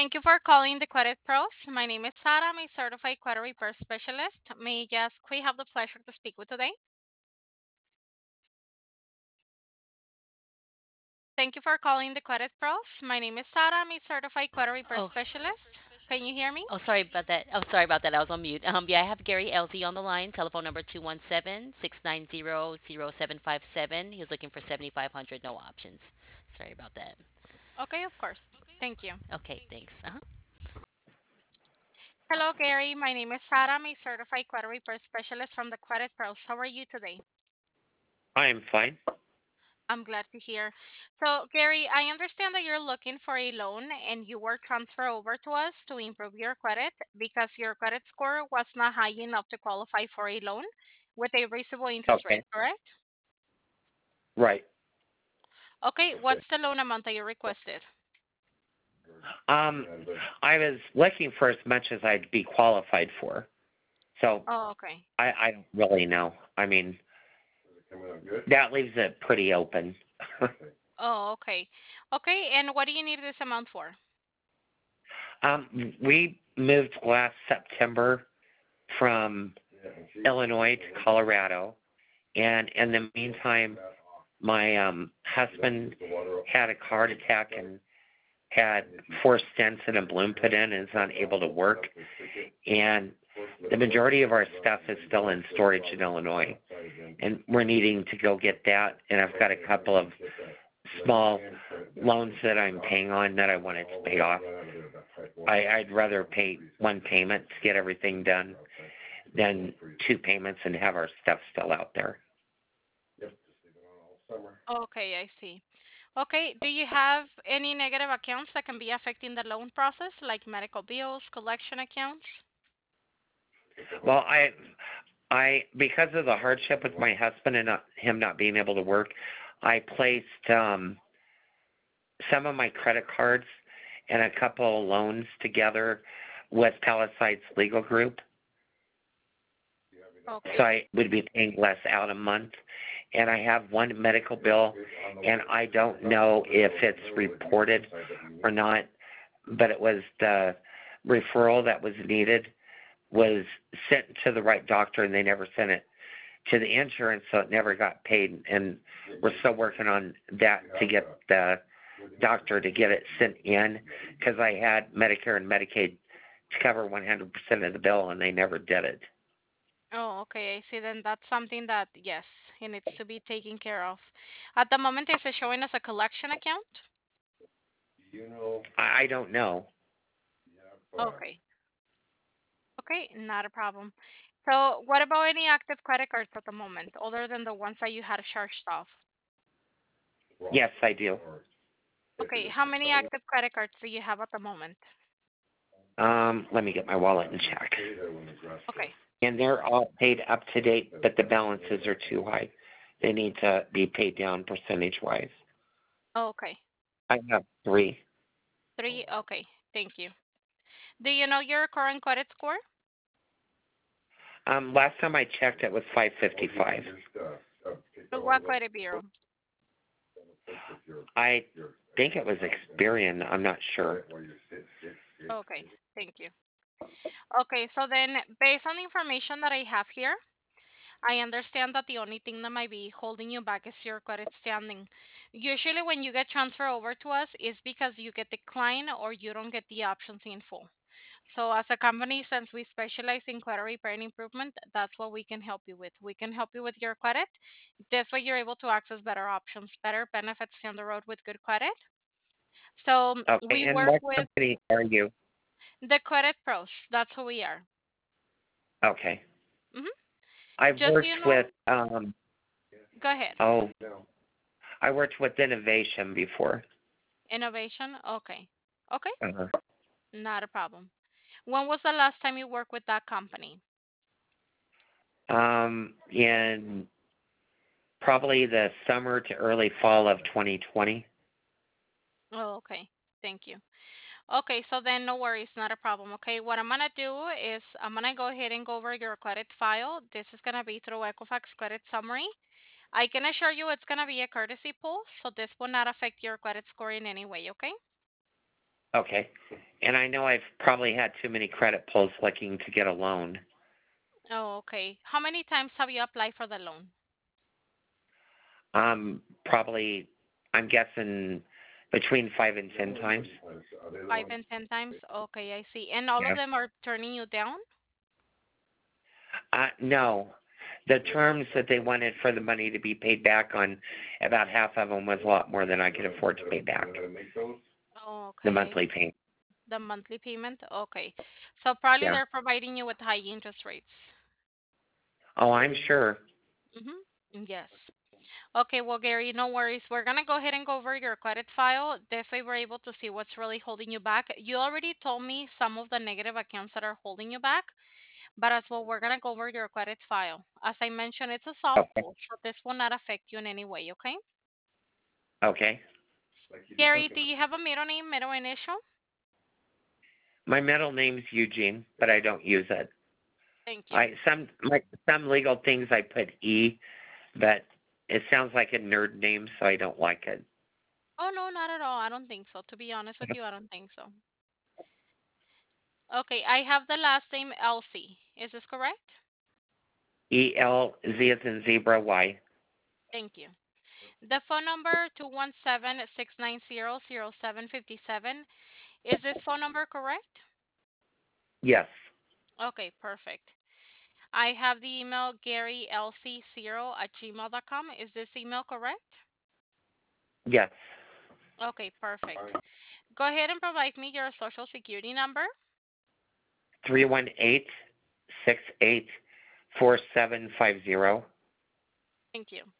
Thank you for calling the Credit Pros. My name is Sarah. I'm a certified credit repair specialist. May I just we have the pleasure to speak with today? Thank you for calling the Credit Pros. My name is Sarah. I'm a certified credit repair Oh, specialist. Can you hear me? oh, sorry about that. Oh, sorry about that. I was on mute. Yeah, I have Gary LZ on the line. Telephone number 217-690-0757. He was looking for 7,500, no options. Sorry about that. Okay, of course. Thank you. Okay, thanks. Hello, Gary. My name is Sarah. I'm a certified credit repair specialist from the Credit Pros. How are you today? I am fine. I'm glad to hear. So, Gary, I understand that you're looking for a loan and you were transferred over to us to improve your credit because your credit score was not high enough to qualify for a loan with a reasonable interest Okay. rate, correct? Right. Okay, what's the loan amount that you requested? Um, I was looking for as much as I'd be qualified for. So Oh, okay. I don't really know. I mean, that leaves it pretty open. Oh, okay. Okay, and what do you need this amount for? We moved last September from Illinois to Colorado, and in the meantime, my husband had a heart attack and had four stents and a balloon put in and is unable to work. And the majority of our stuff is still in storage in Illinois, and we're needing to go get that. And I've got a couple of small loans that I'm paying on that I wanted to pay off. I'd rather pay one payment to get everything done than two payments and have our stuff still out there. Okay, I see. Okay, do you have any negative accounts that can be affecting the loan process, like medical bills, collection accounts? Well, I because of the hardship with my husband and him not being able to work, I placed some of my credit cards and a couple of loans together with Palisades Legal Group, so Okay. I would be paying less out a month. And I have one medical bill, and I don't know if it's reported or not, but it was the referral that was needed was sent to the right doctor, and they never sent it to the insurance, so it never got paid. And we're still working on that to get the doctor to get it sent in because I had Medicare and Medicaid to cover 100% of the bill, and they never did it. Oh, okay, I see. Then that's something that, yes, it needs to be taken care of. At the moment, is it showing as a collection account? I don't know. Okay. Okay, not a problem. So, what about any active credit cards at the moment, other than the ones that you had charged off? Yes, I do. Okay, how many active credit cards do you have at the moment? Let me get my wallet and check. Okay. And they're all paid up to date, but the balances are too high. They need to be paid down percentage wise. Okay. I have three. Three. Okay. Thank you. Do you know your current credit score? Last time I checked, it was 555. What credit bureau? I think it was Experian. I'm not sure. Okay. Thank you. Okay, so then based on the information that I have here, I understand that the only thing that might be holding you back is your credit standing. Usually, when you get transferred over to us, is because you get declined or you don't get the options in full. So, as a company, since we specialize in credit repair and improvement, that's what we can help you with. We can help you with your credit. This way, you're able to access better options, better benefits down the road with good credit. So, Okay, we and work what with company are you? the credit pros. That's who we are. Okay. hmm I've Just so worked you with, know, go ahead. oh, I worked with Innovation before. Innovation. Okay. Okay. Uh-huh. Not a problem. When was the last time you worked with that company? In probably the summer to early fall of 2020. Oh, okay. Thank you. Okay, so then no worries, not a problem. Okay, what I'm gonna do is I'm gonna go ahead and go over your credit file. This is gonna be through Equifax credit summary. I can assure you it's gonna be a courtesy pull, so this will not affect your credit score in any way, okay? Okay. And I know I've probably had too many credit pulls looking to get a loan. Oh, okay. How many times have you applied for the loan? Probably, I'm guessing between 5 and 10 times. 5 and 10 times? Okay, I see. And all of Yeah. them are turning you down? No. The terms that they wanted for the money to be paid back on about half of them was a lot more than I could afford to pay back. Oh, The okay, I monthly see. payment. The monthly payment? Okay. So probably Yeah. they're providing you with high interest rates. Oh, I'm sure. Mm-hmm. Yes. Okay, well, Gary, no worries. We're gonna go ahead and go over your credit file. This way we're able to see what's really holding you back. You already told me some of the negative accounts that are holding you back, but as well, we're gonna go over your credit file. As I mentioned, it's a soft Okay. pull, so this will not affect you in any way, okay? Okay. Gary, do you have a middle name, middle initial? My middle name's Eugene, but I don't use it. Thank you. Some legal things I put E, but it sounds like a nerd name, so I don't like it. Oh, no, not at all. I don't think so. To be honest with you, I don't think so. Okay, I have the last name Elsie. Is this correct? EL Z as in zebra Y. Thank you. The phone number 217-690-0757. Is this phone number correct? Yes. Okay, perfect. I have the email garylc0@gmail.com. Is this email correct? Yes. Okay, perfect. Go ahead and provide me your social security number. 318-68-4750. Thank you.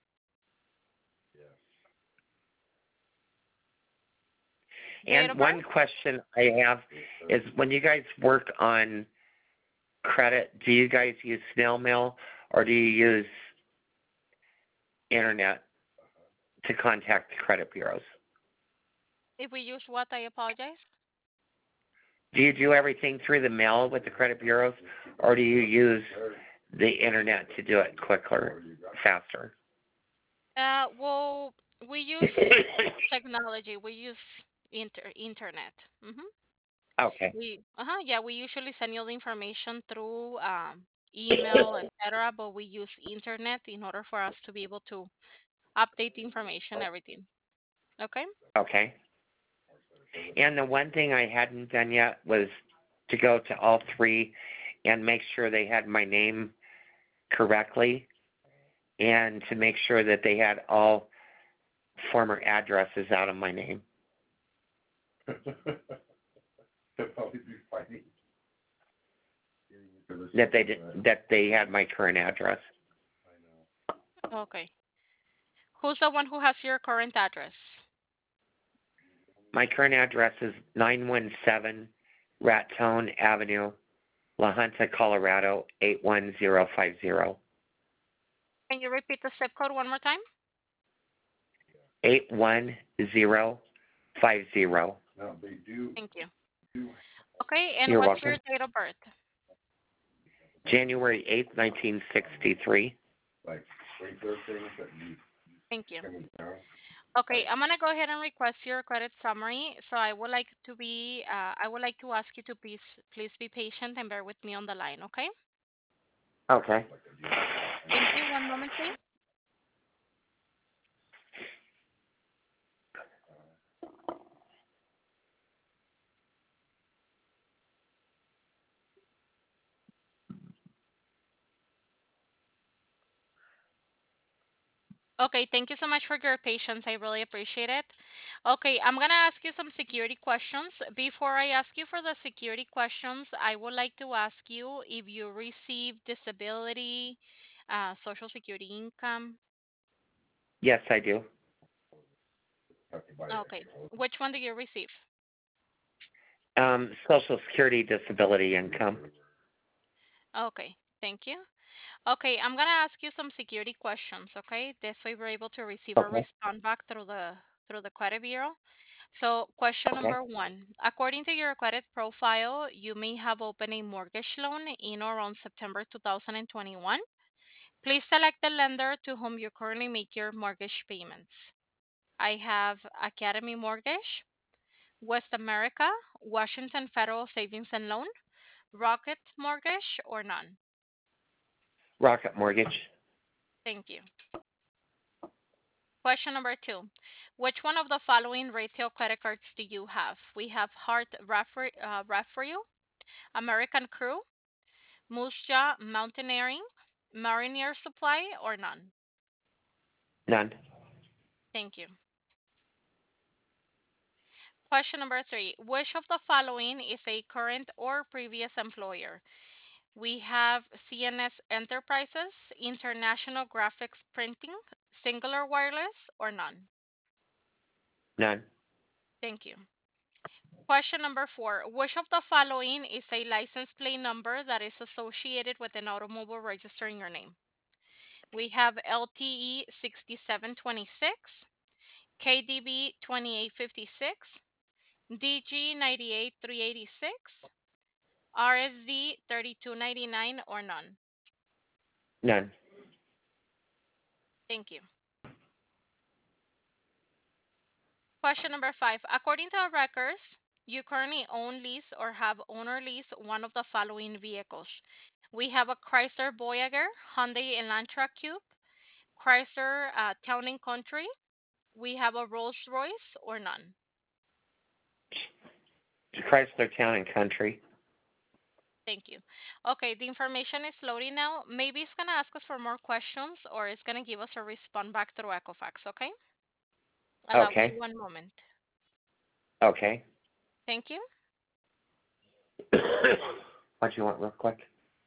Date And of one birth? question I have is when you guys work on credit, do you guys use snail mail or do you use internet to contact the credit bureaus? If we use what, I apologize. Do you do everything through the mail with the credit bureaus or do you use the internet to do it quicker, faster? Well, we use technology. We use internet. Okay. Yeah, we usually send you the information through email, etc. But we use internet in order for us to be able to update the information, everything. Okay. Okay. And the one thing I hadn't done yet was to go to all three and make sure they had my name correctly and to make sure that they had all former addresses out of my name. That they had my current address. Okay. Who's the one who has your current address? My current address is 917 Raton Avenue, La Junta, Colorado 81050. Can you repeat the zip code one more time? 81050. Thank you. Okay, and You're what's your welcome. date of birth? January 8th, 1963. Thank you. Okay, I'm gonna go ahead and request your credit summary. So I would like to ask you to please be patient and bear with me on the line, okay? Okay. Thank you. One moment, please. Okay, thank you so much for your patience. I really appreciate it. Okay, I'm gonna ask you some security questions. Before I ask you for the security questions, I would like to ask you if you receive disability, social security income. Yes, I do. Okay, which one do you receive? Social Security disability income. Okay, thank you. Okay, I'm gonna ask you some security questions, okay? This way we're able to receive a Okay. response back through the credit bureau. So, question Okay. number one. According to your credit profile, you may have opened a mortgage loan in or around September 2021. Please select the lender to whom you currently make your mortgage payments. I have Academy Mortgage, West America, Washington Federal Savings and Loan, Rocket Mortgage, or none? Rocket Mortgage. Thank you. Question number 2. Which one of the following retail credit cards do you have? We have Ref for You, American Crew, Moose Jaw Mountaineering, Marinier Supply, or none? None. Thank you. Question number 3. Which of the following is a current or previous employer? We have CNS Enterprises, International Graphics Printing, Singular Wireless, or none? None. Thank you. Question number 4. Which of the following is a license plate number that is associated with an automobile registering your name? We have LTE 6726, KDB 2856, DG 98386, RSD 3299, or none? None. Thank you. Question number 5. According to our records, you currently own, lease, or have owner lease one of the following vehicles. We have a Chrysler Voyager, Hyundai Elantra Cube, Chrysler Town and Country. We have a Rolls Royce, or none? Chrysler Town and Country. Thank you. Okay, the information is loading now. Maybe it's going to ask us for more questions or it's going to give us a response back through Equifax, okay? Allow me Okay. one moment. Okay. Thank you. What do you want real quick?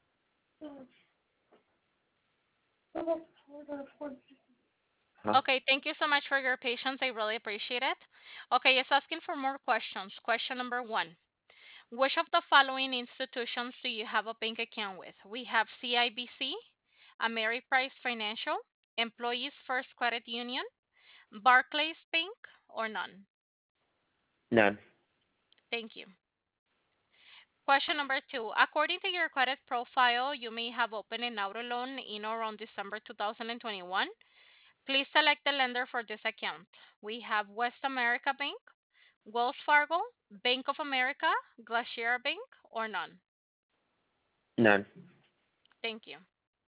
Huh? Okay, thank you so much for your patience. I really appreciate it. Okay, it's asking for more questions. Question number 1. Which of the following institutions do you have a bank account with? We have CIBC, Ameriprise Financial, Employees First Credit Union, Barclays Bank, or none? None. Thank you. Question number 2. According to your credit profile, you may have opened an auto loan in or around December 2021. Please select the lender for this account. We have West America Bank, Wells Fargo, Bank of America, Glacier Bank, or none? None. Thank you.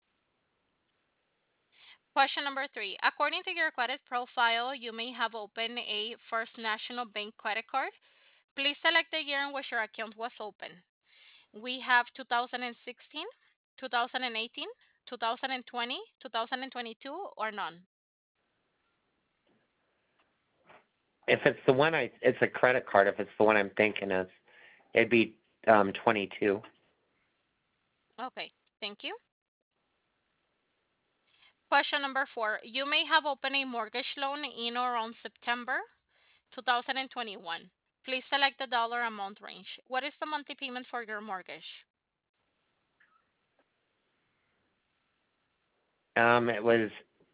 Question number 3. According to your credit profile, you may have opened a First National Bank credit card. Please select the year in which your account was opened. We have 2016, 2018, 2020, 2022, or none? If it's the one it's a credit card. If it's the one I'm thinking of, it'd be 22. Okay, thank you. Question number 4. You may have opened a mortgage loan in or around September 2021. Please select the dollar amount range. What is the monthly payment for your mortgage? It was.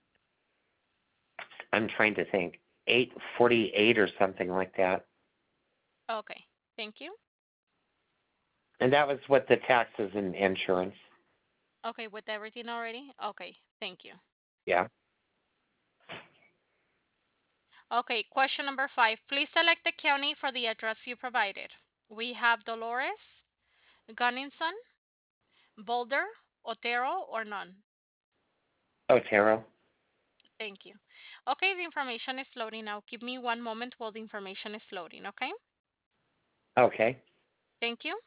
I'm trying to think. 848 or something like that. Okay, thank you. And that was with the taxes and insurance. Okay, with everything already? Okay, thank you. Yeah. Okay, question number 5. Please select the county for the address you provided. We have Dolores, Gunnison, Boulder, Otero, or none? Otero. Thank you. Okay, the information is loading now. Give me one moment while the information is loading, okay? Okay. Thank you.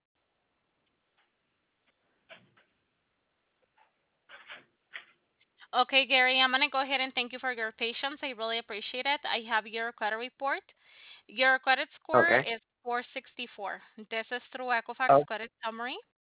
Okay, Gary, I'm going to go ahead and thank you for your patience. I really appreciate it. I have your credit report. Your credit score Okay. is 464. This is through Oh, Equifax Credit Summary.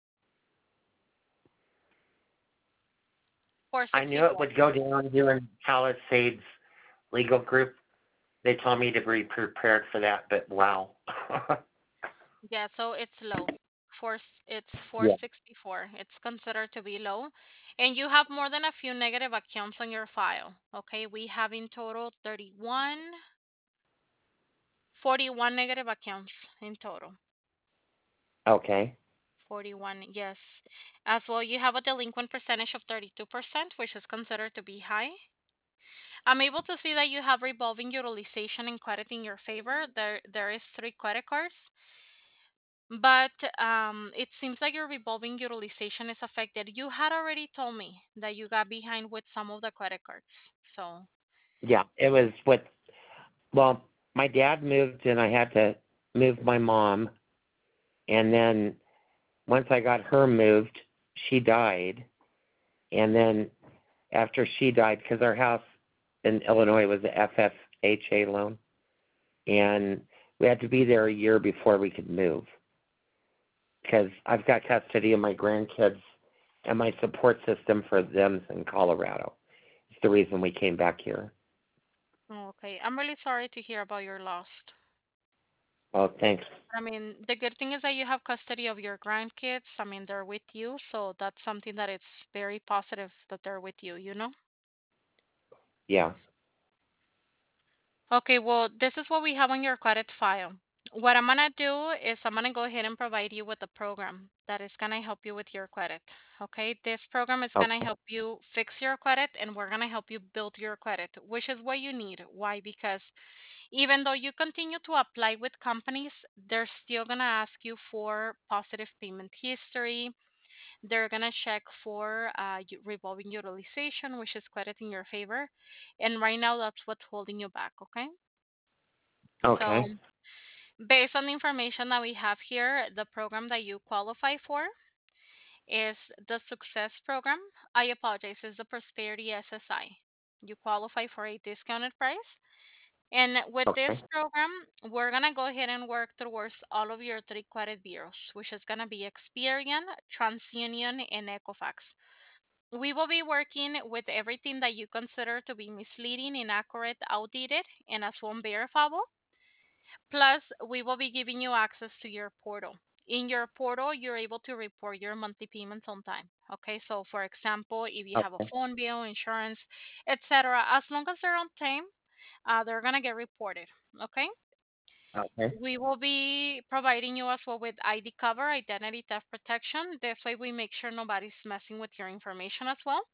I knew it 464. would go down here in Palisades Legal Group. They told me to be prepared for that, but wow. Yeah, so it's low. It's Yeah. 464. It's considered to be low. And you have more than a few negative accounts on your file. Okay, we have in total 41 negative accounts in total. Okay. 41, yes. As well, you have a delinquent percentage of 32%, which is considered to be high. I'm able to see that you have revolving utilization and credit in your favor. There is three credit cards, but it seems like your revolving utilization is affected. You had already told me that you got behind with some of the credit cards. So, Yeah, it was with, well, my dad moved and I had to move my mom. And then once I got her moved, she died. And then after she died, because our house in Illinois was a FFHA loan, and we had to be there a year before we could move because I've got custody of my grandkids and my support system for them's in Colorado. It's the reason we came back here. okay. I'm really sorry to hear about your loss. Oh, thanks. I mean, the good thing is that you have custody of your grandkids. I mean, they're with you, so that's something that it's very positive that they're with you, you know? Yeah. Okay, well, this is what we have on your credit file. What I'm gonna do is I'm gonna go ahead and provide you with a program that is gonna help you with your credit. Okay, this program is gonna Okay. help you fix your credit and we're gonna help you build your credit, which is what you need. Why? Because even though you continue to apply with companies, they're still gonna ask you for positive payment history. They're gonna check for revolving utilization, which is credit in your favor. And right now, that's what's holding you back. Okay. So, Okay. based on the information that we have here, the program that you qualify for is the Success Program. I apologize, it's the Prosperity SSI. You qualify for a discounted price. And with Okay. this program, we're going to go ahead and work towards all of your three credit bureaus, which is going to be Experian, TransUnion, and Equifax. We will be working with everything that you consider to be misleading, inaccurate, outdated, and as unverifiable. Plus, we will be giving you access to your portal. In your portal, you're able to report your monthly payments on time. Okay, so for example, if you have a Okay. phone bill, insurance, etc., as long as they're on time, they're gonna get reported. Okay, Okay. we will be providing you as well with ID cover, identity theft protection. This way, we make sure nobody's messing with your information as well.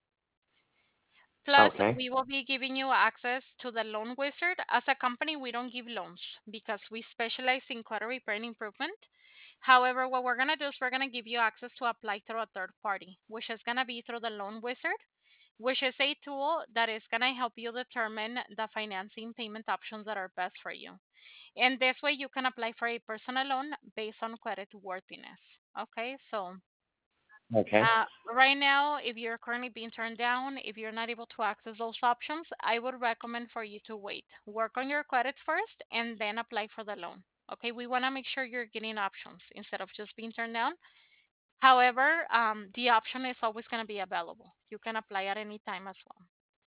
Plus, Okay. we will be giving you access to the loan wizard. As a company, we don't give loans because we specialize in credit repair and improvement. However, what we're going to do is we're going to give you access to apply through a third party, which is going to be through the loan wizard, which is a tool that is going to help you determine the financing payment options that are best for you. And this way, you can apply for a personal loan based on credit worthiness. Okay, so Okay. right now, if you're currently being turned down, if you're not able to access those options, I would recommend for you to wait. Work on your credit first and then apply for the loan. Okay, we want to make sure you're getting options instead of just being turned down. However, the option is always going to be available. You can apply at any time as well.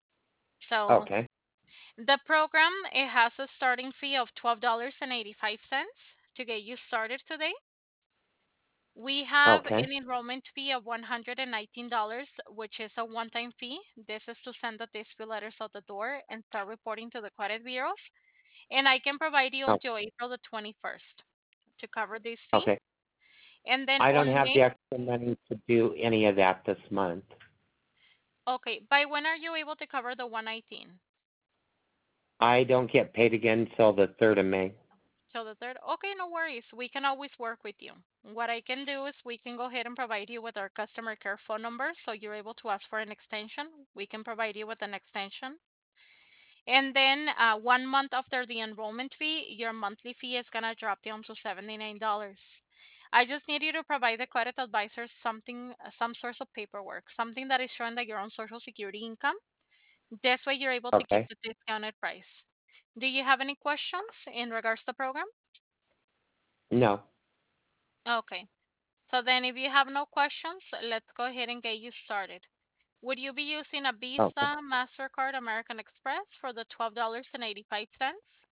So Okay. the program, it has a starting fee of $12.85 to get you started today. We have Okay. an enrollment fee of $119, which is a one-time fee. This is to send the dispute letters out the door and start reporting to the credit bureaus. And I can provide you Oh, until April the 21st to cover this fee. okay. And then I don't on have May, the extra money to do any of that this month. okay, by when are you able to cover the 119? I don't get paid again until the 3rd of May. Till the third? Okay, no worries. We can always work with you. What I can do is we can go ahead and provide you with our customer care phone number so you're able to ask for an extension. We can provide you with an extension. And then 1 month after the enrollment fee, your monthly fee is going to drop down to $79. I just need you to provide the credit advisor something, some source of paperwork, something that is showing that you're on Social Security income. This way, you're able to keep Okay. the discounted price. Do you have any questions in regards to the program? No. Okay. So then, if you have no questions, let's go ahead and get you started. Would you be using a Okay. Visa, MasterCard, American Express for the $12.85?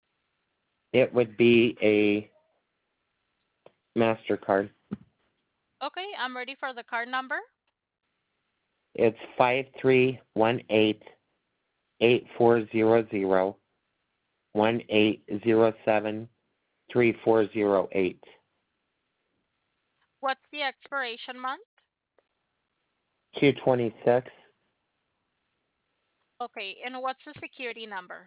It would be a MasterCard. Okay, I'm ready for the card number. It's 5318-8400-1807-3408. What's the expiration month? 226. Okay, and what's the security number?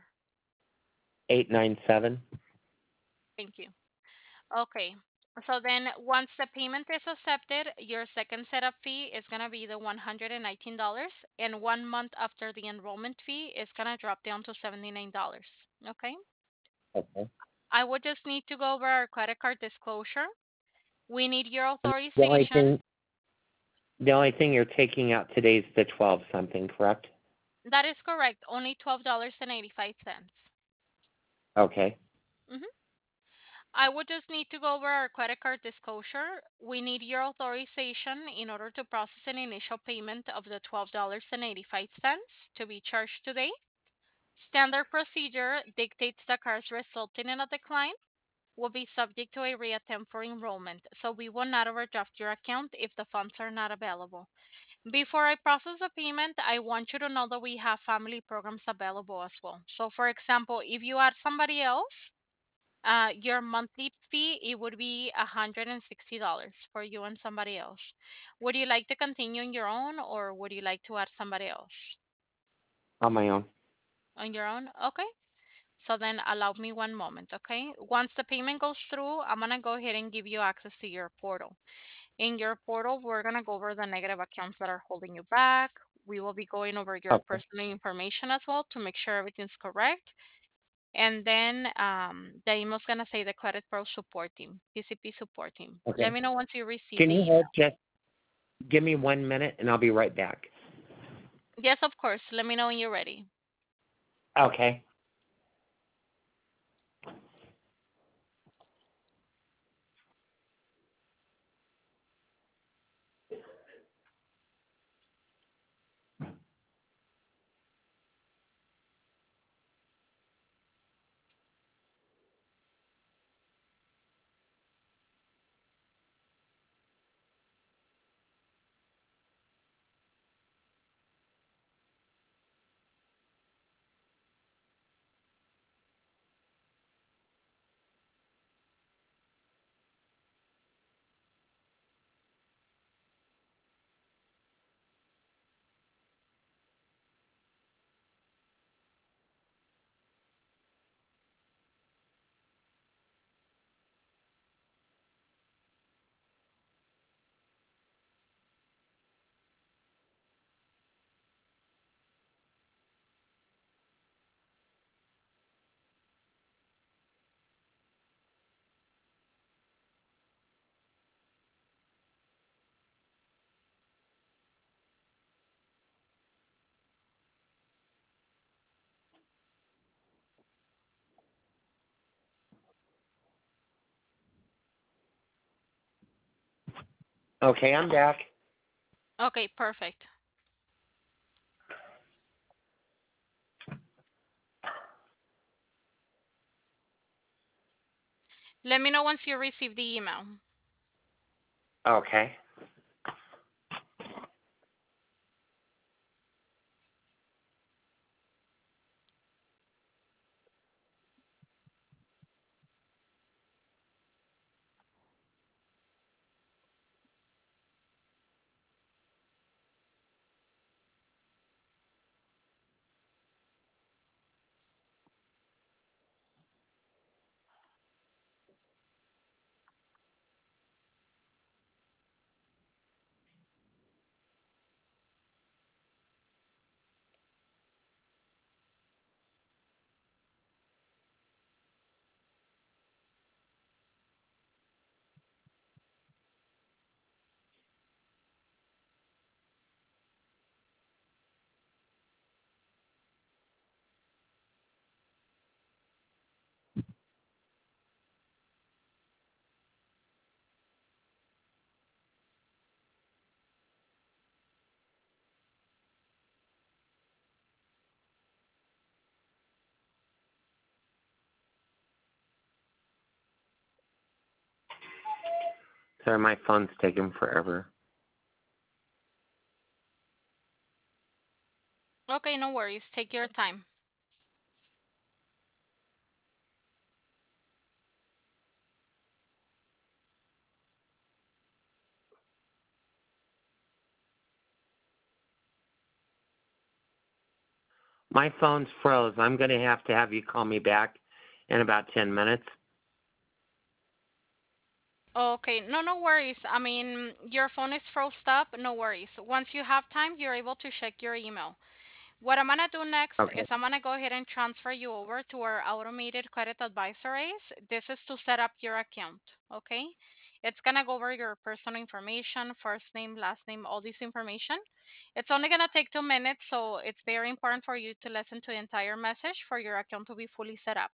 897. Thank you. Okay. So then once the payment is accepted, your second setup fee is going to be the $119, and 1 month after the enrollment fee is going to drop down to $79. Okay? Okay. I would just need to go over our credit card disclosure. We need your The only authorization. thing the only thing you're taking out today is the 12 something, correct? That is correct. Only $12.85. Okay. Mhm. I would just need to go over our credit card disclosure. We need your authorization in order to process an initial payment of the $12.85 to be charged today. Standard procedure dictates the cards resulting in a decline will be subject to a reattempt for enrollment, so we will not overdraft your account if the funds are not available. Before I process the payment, I want you to know that we have family programs available as well. So, for example, if you add somebody else, your monthly fee it would be $160 for you and somebody else. Would you like to continue on your own, or would you like to add somebody else On my own. on your own? Okay. So then allow me 1 moment, okay? Once the payment goes through, I'm gonna go ahead and give you access to your portal. In your portal, we're gonna go over the negative accounts that are holding you back. We will be going over your Okay. personal information as well to make sure everything's correct. And then the email's gonna say the Credit Pro support team, PCP support team. Let Okay. me know once you receive Can the you email. hold just give me 1 minute and I'll be right back. Yes, of course. Let me know when you're ready. Okay. Okay, I'm back. Okay, perfect. Let me know once you receive the email. Okay. Sorry, my phone's taking forever. Okay, no worries. Take your time. My phone's froze. I'm going to have you call me back in about 10 minutes. Okay, no, no worries. I mean, your phone is frozen up, no worries. Once you have time, you're able to check your email. What I'm gonna do next Okay. is I'm gonna go ahead and transfer you over to our automated credit advisor Ace. This is to set up your account, okay? It's gonna go over your personal information, first name, last name, all this information. It's only gonna take 2 minutes, so it's very important for you to listen to the entire message for your account to be fully set up.